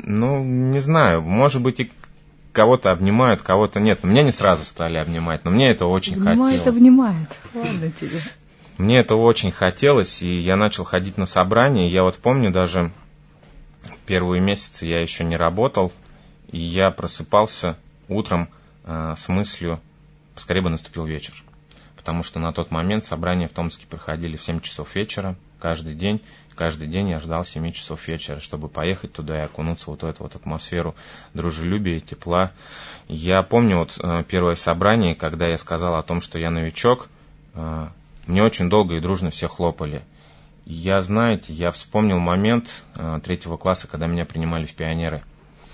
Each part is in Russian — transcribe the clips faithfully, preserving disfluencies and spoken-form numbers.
Ну, не знаю, может быть, и кого-то обнимают, кого-то нет. Но меня не сразу стали обнимать, но мне это очень обнимает, хотелось. Обнимает, обнимает. Ладно тебе. Мне этого очень хотелось, и я начал ходить на собрания. Я вот помню, даже первые месяцы я еще не работал, и я просыпался утром э, с мыслью, поскорее бы наступил вечер. Потому что на тот момент собрания в Томске проходили в семь часов вечера, каждый день. Каждый день я ждал семи часов вечера, чтобы поехать туда и окунуться вот в эту вот атмосферу дружелюбия, тепла. Я помню вот э, первое собрание, когда я сказал о том, что я новичок, э, мне очень долго и дружно все хлопали. И я, знаете, я вспомнил момент э, третьего класса, когда меня принимали в пионеры.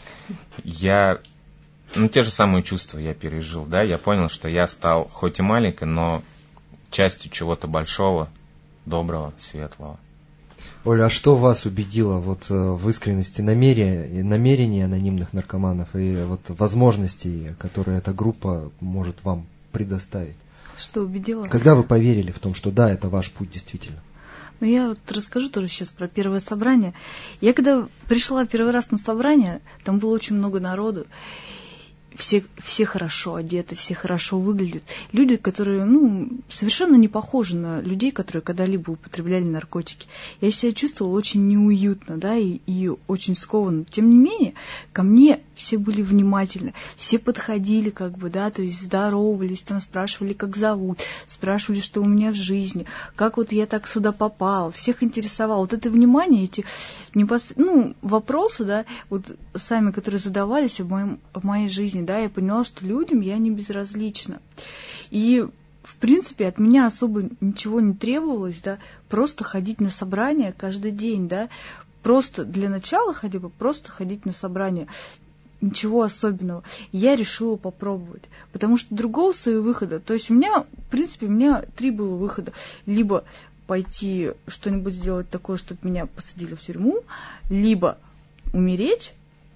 Я, ну, те же самые чувства я пережил, да, я понял, что я стал хоть и маленькой, но частью чего-то большого, доброго, светлого. Оля, а что вас убедило вот в искренности намерения, намерений анонимных наркоманов и вот возможностей, которые эта группа может вам предоставить? Что убедило? Когда вы поверили в том, что да, это ваш путь действительно? Ну, я вот расскажу тоже сейчас про первое собрание. Я когда пришла первый раз на собрание, там было очень много народу. Все, все хорошо одеты, все хорошо выглядят. Люди, которые, ну, совершенно не похожи на людей, которые когда-либо употребляли наркотики. Я себя чувствовала очень неуютно, да, и, и очень скованно. Тем не менее, ко мне все были внимательны, все подходили, как бы, да, то есть здоровались, там спрашивали, как зовут, спрашивали, что у меня в жизни, как вот я так сюда попала. Всех интересовало. Вот это внимание, эти непос... ну, вопросы, да, вот сами, которые задавались в, моем, в моей жизни, да, я поняла, что людям я не безразлична. И, в принципе, от меня особо ничего не требовалось, да, просто ходить на собрания каждый день, да, просто для начала хотя бы просто ходить на собрания. Ничего особенного. Я решила попробовать, потому что другого своего выхода, то есть у меня, в принципе, у меня три было выхода. Либо пойти что-нибудь сделать такое, чтобы меня посадили в тюрьму, либо умереть.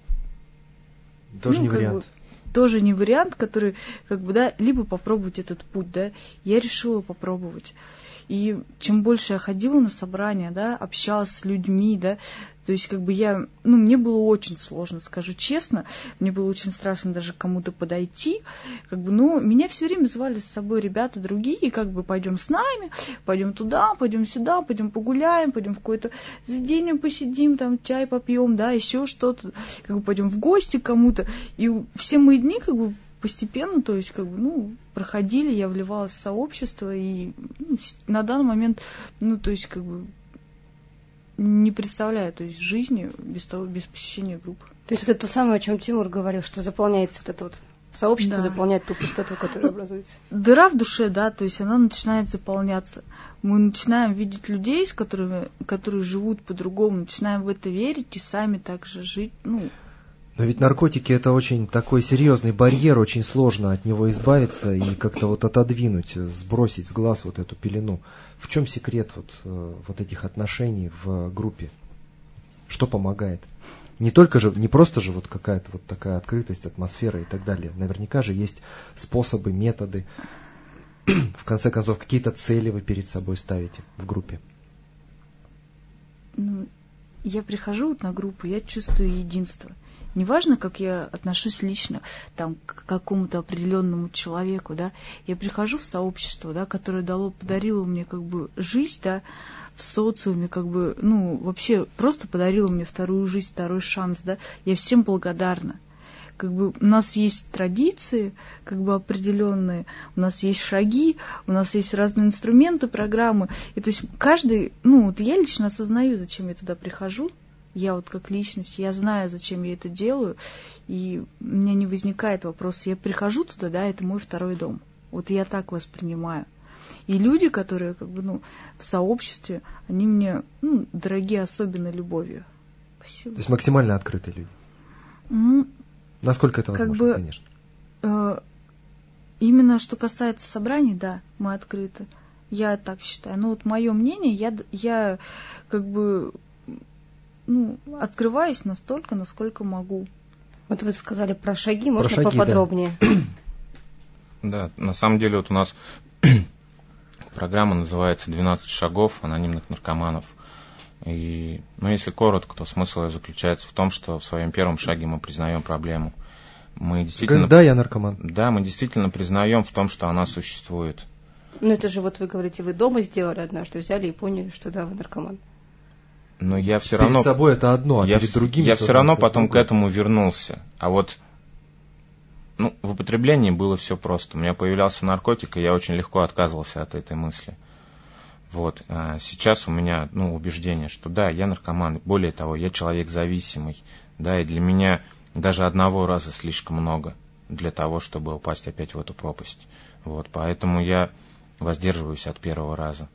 Тоже ну, не вариант. Бы, тоже не вариант, который, как бы, да, либо попробовать этот путь, да. Я решила попробовать. И чем больше я ходила на собрания, да, общалась с людьми, да, то есть, как бы я, ну, мне было очень сложно, скажу честно, мне было очень страшно даже к кому-то подойти, как бы, но меня все время звали с собой ребята другие, как бы, пойдем с нами, пойдем туда, пойдем сюда, пойдем погуляем, пойдем в какое-то заведение посидим, там, чай попьем, да, еще что-то, как бы, пойдем в гости к кому-то, и все мои дни, как бы, постепенно, то есть, как бы, ну, проходили, я вливалась в сообщество, и ну, на данный момент, ну, то есть, как бы, не представляю, то есть, жизни без того, без посещения группы. То есть, это то самое, о чем Тимур говорил, что заполняется вот это вот сообщество, да. Заполняет ту пустоту, которая ну, образуется. Дыра в душе, да, то есть, она начинает заполняться. Мы начинаем видеть людей, с которыми, которые живут по-другому, начинаем в это верить и сами также жить, ну. Но ведь наркотики — это очень такой серьезный барьер, очень сложно от него избавиться и как-то вот отодвинуть, сбросить с глаз вот эту пелену. В чем секрет вот, вот этих отношений в группе? Что помогает? Не только же, не просто же вот какая-то вот такая открытость, атмосфера и так далее. Наверняка же есть способы, методы. В конце концов, какие-то цели вы перед собой ставите в группе. Ну, я прихожу вот на группу, я чувствую единство. Неважно, как я отношусь лично там, к какому-то определенному человеку, да, я прихожу в сообщество, да, которое дало, подарило мне как бы жизнь, да, в социуме, как бы, ну, вообще просто подарило мне вторую жизнь, второй шанс, да, я всем благодарна. Как бы у нас есть традиции, как бы определенные, у нас есть шаги, у нас есть разные инструменты, программы, и то есть каждый, ну, вот я лично осознаю, зачем я туда прихожу. Я вот как личность, я знаю, зачем я это делаю, и у меня не возникает вопроса. Я прихожу туда, да, это мой второй дом. Вот я так воспринимаю. И люди, которые как бы, ну, в сообществе, они мне, ну, дорогие особенно любовью. Спасибо. То есть максимально открытые люди? Ну, насколько это возможно, как бы, конечно? Э, именно что касается собраний, да, мы открыты. Я так считаю. Но вот мое мнение, я, я как бы... ну, открываюсь настолько, насколько могу. Вот вы сказали про шаги, можно про шаги, поподробнее? Да. Да, на самом деле вот у нас программа называется «двенадцать шагов анонимных наркоманов». И, ну, если коротко, то смысл заключается в том, что в своем первом шаге мы признаем проблему. Мы действительно... Да, я наркоман. Да, мы действительно признаем в том, что она существует. Ну, это же вот вы говорите, вы дома сделали однажды, взяли и поняли, что да, вы наркоман. Но я все перед равно... Перед собой это одно, а я перед в... другими... Я все равно потом другое. к этому вернулся. А вот ну, в употреблении было все просто. У меня появлялся наркотик, и я очень легко отказывался от этой мысли. Вот. А сейчас у меня ну, убеждение, что да, я наркоман. Более того, я человек зависимый. Да, и для меня даже одного раза слишком много для того, чтобы упасть опять в эту пропасть. Вот. Поэтому я воздерживаюсь от первого раза.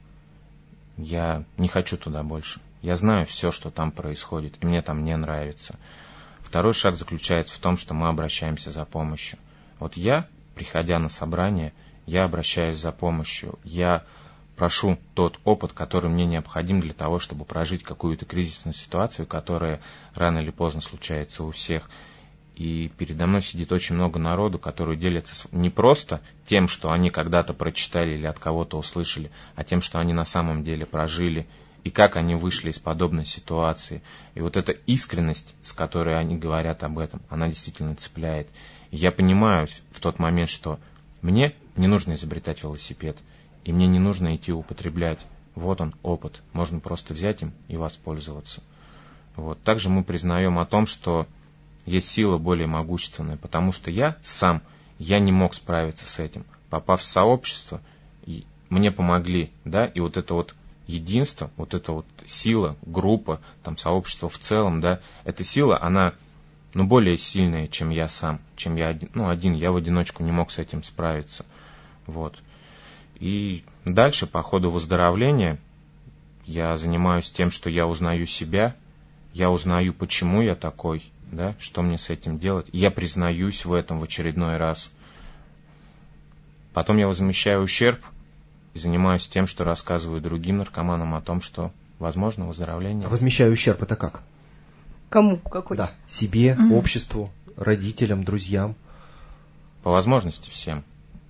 Я не хочу туда больше. Я знаю все, что там происходит, и мне там не нравится. Второй шаг заключается в том, что мы обращаемся за помощью. Вот я, приходя на собрание, я обращаюсь за помощью. Я прошу тот опыт, который мне необходим для того, чтобы прожить какую-то кризисную ситуацию, которая рано или поздно случается у всех. И передо мной сидит очень много народу, которые делятся не просто тем, что они когда-то прочитали или от кого-то услышали, а тем, что они на самом деле прожили, и как они вышли из подобной ситуации. И вот эта искренность, с которой они говорят об этом, она действительно цепляет. И я понимаю в тот момент, что мне не нужно изобретать велосипед, и мне не нужно идти употреблять. Вот он, опыт. Можно просто взять им и воспользоваться. Вот. Также мы признаем о том, что есть сила более могущественная, потому что я сам, я не мог справиться с этим. Попав в сообщество, мне помогли, да, и вот это вот единство, вот эта вот сила, группа, там, сообщество в целом, да, эта сила, она, ну, более сильная, чем я сам, чем я один, ну, один, я в одиночку не мог с этим справиться, вот. И дальше, по ходу выздоровления, я занимаюсь тем, что я узнаю себя, я узнаю, почему я такой, да, что мне с этим делать, я признаюсь в этом в очередной раз. Потом я возмещаю ущерб, и занимаюсь тем, что рассказываю другим наркоманам о том, что возможно выздоровление. А возмещаю ущерб это как? Кому? Какой? Да, себе, Mm-hmm. обществу, родителям, друзьям. По возможности всем.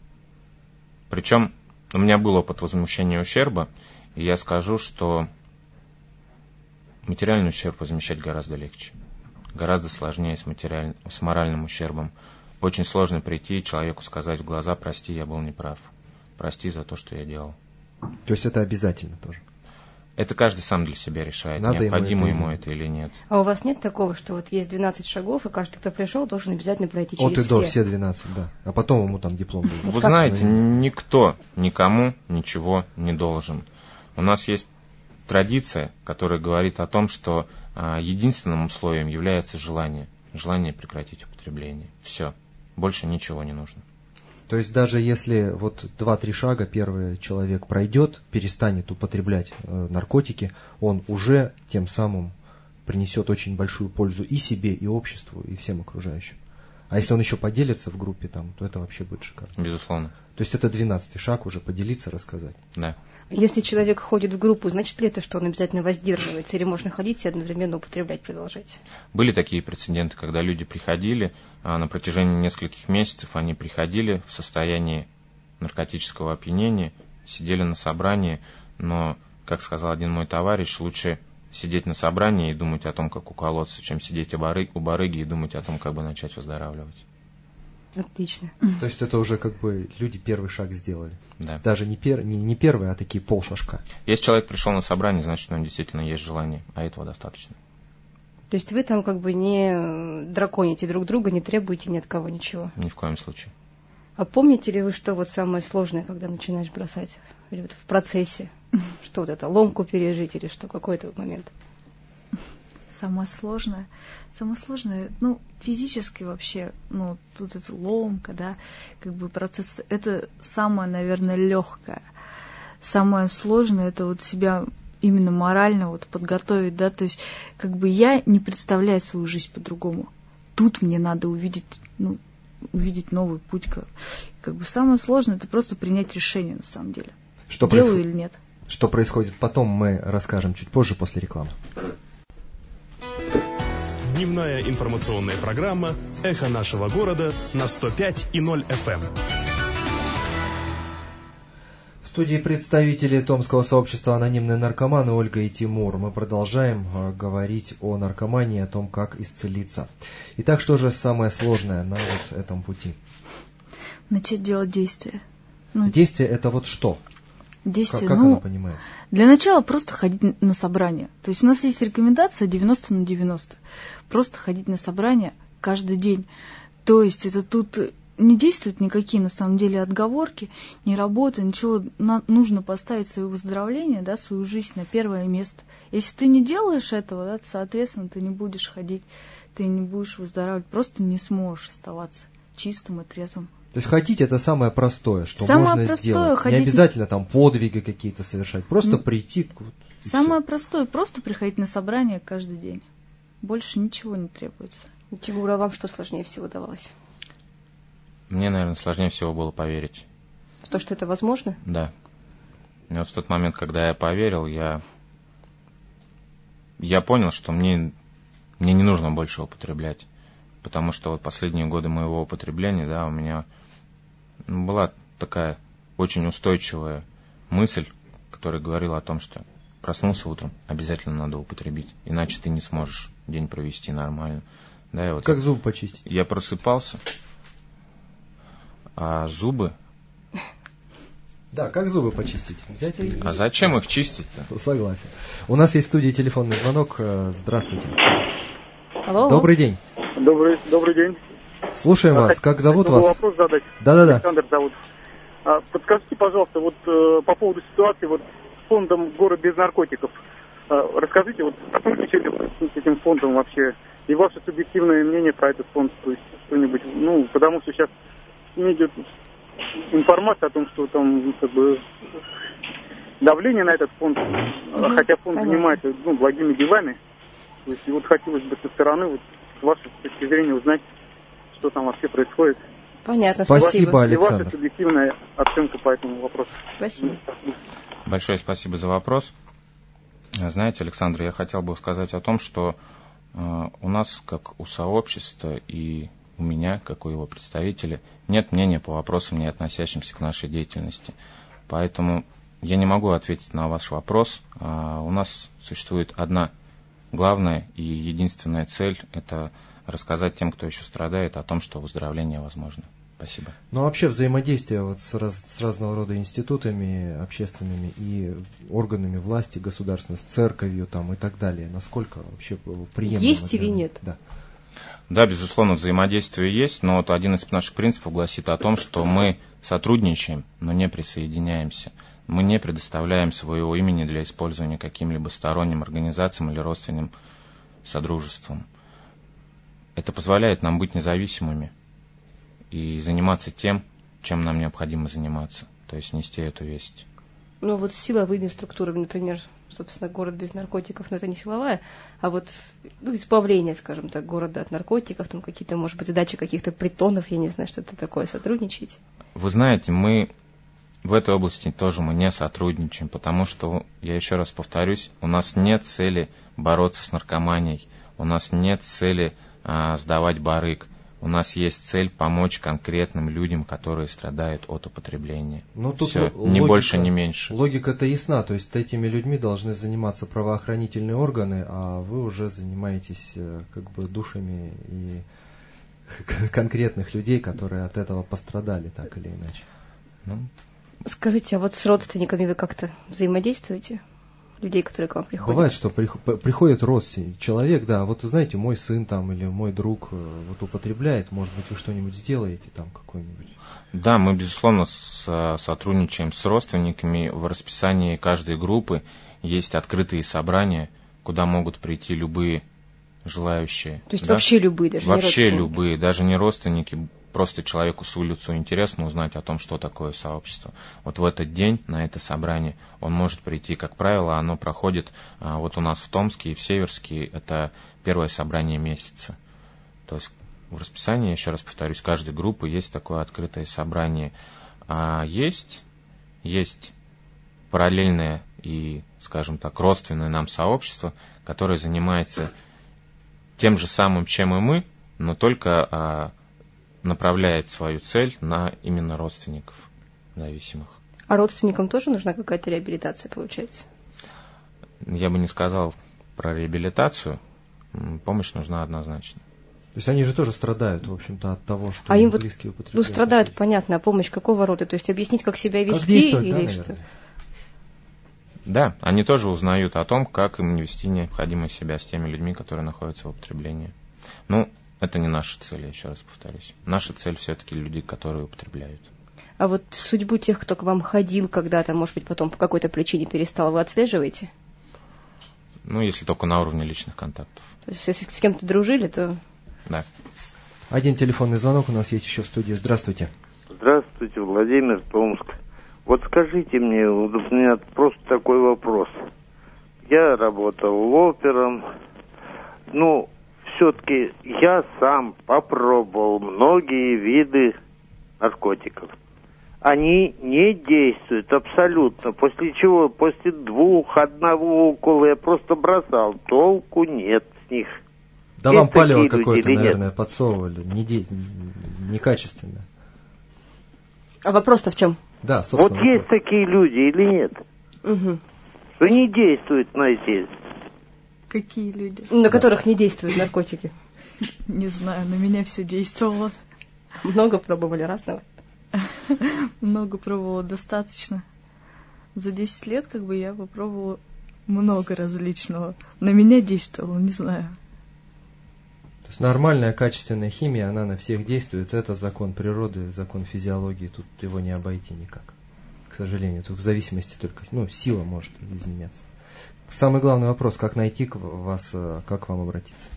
Причем у меня был опыт возмещения ущерба, и я скажу, что материальный ущерб возмещать гораздо легче. Гораздо сложнее с, материаль... с моральным ущербом. Очень сложно прийти и человеку сказать в глаза: прости, я был неправ. Прости за то, что я делал. То есть это обязательно тоже? Это каждый сам для себя решает, Надо необходимо ему ему это это или нет. А у вас нет такого, что вот есть двенадцать шагов, и каждый, кто пришел, должен обязательно пройти через От и все? до, все двенадцать, да. А потом ему там диплом будет. Вы как? знаете, никто никому ничего не должен. У нас есть традиция, которая говорит о том, что а, единственным условием является желание. Желание прекратить употребление. Все. Больше ничего не нужно. То есть даже если вот два-три шага первый человек пройдет, перестанет употреблять э, наркотики, он уже тем самым принесет очень большую пользу и себе, и обществу, и всем окружающим. А если он еще поделится в группе, там, то это вообще будет шикарно. Безусловно. То есть это двенадцатый шаг уже, поделиться, рассказать. Да. Если человек ходит в группу, значит ли это, что он обязательно воздерживается? Или можно ходить и одновременно употреблять, продолжать? Были такие прецеденты, когда люди приходили, а на протяжении нескольких месяцев они приходили в состоянии наркотического опьянения, сидели на собрании, но, как сказал один мой товарищ, лучше сидеть на собрании и думать о том, как уколоться, чем сидеть у барыги, у барыги и думать о том, как бы начать выздоравливать. Отлично. То есть это уже как бы люди первый шаг сделали. Да. Даже не, пер, не, не первый, а такие полшажка. Если человек пришел на собрание, значит, у него действительно есть желание, а этого достаточно. То есть вы там как бы не драконите друг друга, не требуете ни от кого ничего? Ни в коем случае. А помните ли вы, что вот самое сложное, когда начинаешь бросать? Или вот в процессе? Что вот это, ломку пережить или что, какой-то момент? Самое сложное, самое сложное, ну, физически вообще, ну, тут это ломка, да, как бы процесс, это самое, наверное, легкое. Самое сложное, это вот себя именно морально вот подготовить, да, то есть, как бы я не представляю свою жизнь по-другому. Тут мне надо увидеть, ну, увидеть новый путь. Как, как бы самое сложное, это просто принять решение, на самом деле. Что Делаю происход... или нет. Что происходит потом, мы расскажем чуть позже, после рекламы. Дневная информационная программа «Эхо нашего города» на сто пять и ноль эф эм. студии представители Томского сообщества «Анонимные наркоманы» Ольга и Тимур. Мы продолжаем э, говорить о наркомании, о том, как исцелиться. Итак, что же самое сложное на вот этом пути? Начать делать действия. Ну, Действие — это вот что? Действие, как как ну, оно понимается? Для начала просто ходить на собрания. То есть у нас есть рекомендация девяносто на девяносто. Просто ходить на собрания каждый день. То есть это тут не действуют никакие, на самом деле, отговорки, не работа, ничего. На, нужно поставить свое выздоровление, да, свою жизнь на первое место. Если ты не делаешь этого, да, то, соответственно, ты не будешь ходить, ты не будешь выздоравливать, просто не сможешь оставаться чистым и трезвым. То есть ходить — это самое простое, что самое можно простое, сделать. ходить... Не обязательно там подвиги какие-то совершать, просто mm. прийти. Вот, самое все. простое, просто приходить на собрание каждый день. Больше ничего не требуется. Тимур, а вам что сложнее всего давалось? Мне, наверное, сложнее всего было поверить. В то, что это возможно? Да. И вот в тот момент, когда я поверил, я, я понял, что мне, мне не нужно больше употреблять. Потому что вот последние годы моего употребления, да, у меня была такая очень устойчивая мысль, которая говорила о том, что проснулся утром, обязательно надо употребить, иначе ты не сможешь день провести нормально. Да, и вот как я, зубы почистить? Я просыпался, а зубы... Да, как зубы почистить? Взять и... А зачем их чистить-то? Согласен. У нас есть в студии телефонный звонок. Здравствуйте. Алло. Добрый день. Добрый, добрый день. Слушаем а, вас. Как зовут вас? Вопрос задать. Да-да-да. Александр зовут. А, подскажите, пожалуйста, вот э, по поводу ситуации вот с фондом «Город без наркотиков». А, расскажите, вот сотрудничали с этим фондом вообще и ваше субъективное мнение про этот фонд, то есть что-нибудь, ну, потому что сейчас идет информация о том, что там как бы давление на этот фонд, угу, хотя фонд понятно. Занимается ну, благими делами. То есть и вот хотелось бы со стороны, вот, с вашей точки зрения, узнать, что там вообще происходит. Понятно, спасибо, спасибо. Александр. И ваша субъективная оценка по этому вопросу. Спасибо. Большое спасибо за вопрос. Знаете, Александр, я хотел бы сказать о том, что э, у нас, как у сообщества и у меня, как у его представителя, нет мнения по вопросам, не относящимся к нашей деятельности. Поэтому я не могу ответить на ваш вопрос. А у нас существует одна главная и единственная цель – это рассказать тем, кто еще страдает, о том, что выздоровление возможно. Спасибо. Ну, вообще взаимодействие вот с, раз, с разного рода институтами общественными и органами власти государственной, с церковью там, и так далее, насколько вообще приемлемо? Есть или нет? Да. Да, безусловно, взаимодействие есть, но вот один из наших принципов гласит о том, что мы сотрудничаем, но не присоединяемся. Мы не предоставляем своего имени для использования каким-либо сторонним организациям или родственным содружествам. Это позволяет нам быть независимыми и заниматься тем, чем нам необходимо заниматься, то есть нести эту весть. Ну вот силовыми структурами, например, собственно, город без наркотиков, но это не силовая, а вот ну, избавление, скажем так, города от наркотиков, там какие-то, может быть, сдача каких-то притонов, я не знаю, что это такое, сотрудничаете? Вы знаете, мы в этой области тоже мы не сотрудничаем, потому что, я еще раз повторюсь, у нас нет цели бороться с наркоманией, у нас нет цели а, сдавать барыг. У нас есть цель помочь конкретным людям, которые страдают от употребления. Но тут Все, логика, ни больше, ни меньше. Логика-то ясна, то есть этими людьми должны заниматься правоохранительные органы, а вы уже занимаетесь как бы душами и конкретных людей, которые от этого пострадали так или иначе. Ну. Скажите, а вот с родственниками вы как-то взаимодействуете? Людей, которые к вам приходят? Бывает, что приходит родственник, человек, да, вот знаете, мой сын там или мой друг вот употребляет, может быть, вы что-нибудь сделаете там какой-нибудь? Да, мы, безусловно, с, сотрудничаем с родственниками. В расписании каждой группы есть открытые собрания, куда могут прийти любые желающие. То есть да? вообще любые, даже вообще не родственники? любые, даже не родственники. Просто человеку с улицы интересно узнать о том, что такое сообщество. Вот в этот день, на это собрание, он может прийти. Как правило, оно проходит а, вот у нас в Томске и в Северске. Это первое собрание месяца. То есть в расписании, еще раз повторюсь, каждой группы есть такое открытое собрание. А есть, есть параллельное и, скажем так, родственное нам сообщество, которое занимается тем же самым, чем и мы, но только а, направляет свою цель на именно родственников зависимых. А родственникам тоже нужна какая-то реабилитация, получается? Я бы не сказал про реабилитацию. Помощь нужна однозначно. То есть они же тоже страдают, в общем-то, от того, что а им вот, близкие употребляют. Ну, страдают, понятно, а помощь какого рода? То есть объяснить, как себя вести, как действовать, или да, что? Да, они тоже узнают о том, как им вести необходимо себя с теми людьми, которые находятся в употреблении. Ну, это не наша цель, я еще раз повторюсь. Наша цель все-таки люди, которые употребляют. А вот судьбу тех, кто к вам ходил когда-то, может быть, потом по какой-то причине перестал, вы отслеживаете? Ну, если только на уровне личных контактов. То есть, если с кем-то дружили, то... Да. Один телефонный звонок у нас есть еще в студии. Здравствуйте. Здравствуйте, Владимир, Томск. Вот скажите мне, вот у меня просто такой вопрос. Я работал опером. Ну, все-таки я сам попробовал многие виды наркотиков. Они не действуют абсолютно. После чего, после двух, одного укола я просто бросал. Толку нет с них. Да есть вам палево какое-то, наверное, нет? подсовывали. Не де... Некачественно. А вопрос-то в чем? Да, собственно. Вот вопрос. есть такие люди или нет? Угу. Что не действуют на эти... Какие люди? На Да. которых не действуют наркотики. Не знаю, на меня все действовало. Много пробовали разного. Много пробовала, достаточно. За десять лет как бы я попробовала много различного. На меня действовало, не знаю. То есть нормальная качественная химия, она на всех действует. Это закон природы, закон физиологии. Тут его не обойти никак. К сожалению, тут в зависимости только... Ну, сила может изменяться. Самый главный вопрос, как найти вас, как к вам обратиться?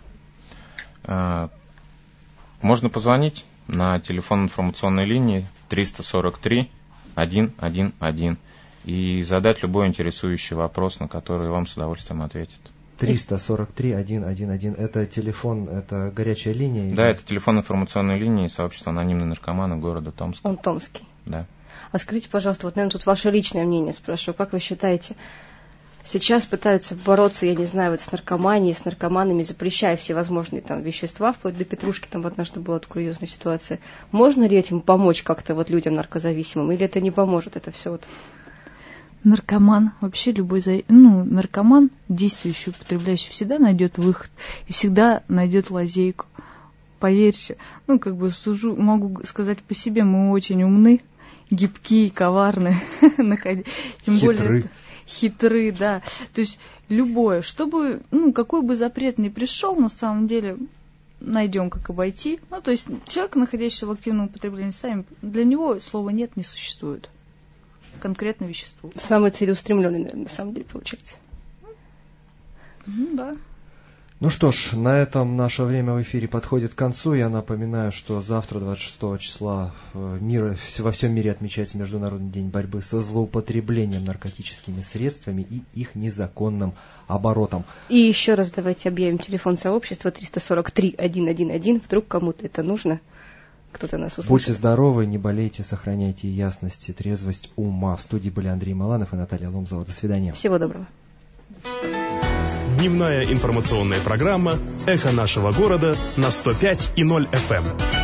Можно позвонить на телефон информационной линии триста сорок три сто одиннадцать и задать любой интересующий вопрос, на который вам с удовольствием ответят. триста сорок три сто одиннадцать. Это телефон, это горячая линия? Да, или... это телефон информационной линии сообщества анонимные наркоманы города Томска. Он томский. Да. А скажите, пожалуйста, вот, наверное, тут ваше личное мнение спрашиваю. Как вы считаете, сейчас пытаются бороться, я не знаю, вот с наркоманией, с наркоманами, запрещая всевозможные там вещества, вплоть до петрушки, там однажды была такая курьезная ситуация. Можно ли этим помочь как-то вот людям наркозависимым, или это не поможет, это все вот? Наркоман, вообще любой, ну, наркоман, действующий, употребляющий, всегда найдет выход и всегда найдет лазейку. Поверьте, ну, как бы сужу, могу сказать по себе, мы очень умны, гибкие, коварные, тем более хитры, да. То есть любое, чтобы, ну, какой бы запрет ни пришел, на самом деле найдем, как обойти. Ну, то есть человек, находящийся в активном употреблении, сами, для него слова нет не существует. Конкретно вещество. Самый целеустремленный, наверное, на самом деле получается. Ну да. Ну что ж, на этом наше время в эфире подходит к концу. Я напоминаю, что завтра, двадцать шестого числа, мир, во всем мире отмечается Международный день борьбы со злоупотреблением наркотическими средствами и их незаконным оборотом. И еще раз давайте объявим телефон сообщества триста сорок три сто одиннадцать. Вдруг кому-то это нужно, кто-то нас услышит. Будьте здоровы, не болейте, сохраняйте ясность и трезвость ума. В студии были Андрей Маланов и Наталья Ломзова. До свидания. Всего доброго. Дневная информационная программа «Эхо нашего города» на сто пять и ноль эф эм.